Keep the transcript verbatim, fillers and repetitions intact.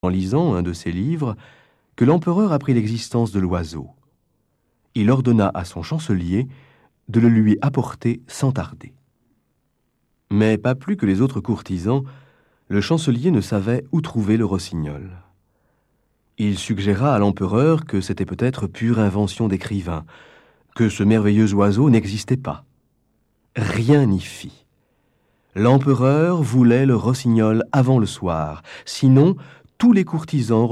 en lisant un de ses livres, que l'empereur apprit l'existence de l'oiseau. Il ordonna à son chancelier de le lui apporter sans tarder. Mais pas plus que les autres courtisans, le chancelier ne savait où trouver le rossignol. Il suggéra à l'empereur que c'était peut-être pure invention d'écrivain, que ce merveilleux oiseau n'existait pas. Rien n'y fit. L'empereur voulait le rossignol avant le soir, sinon tous les courtisans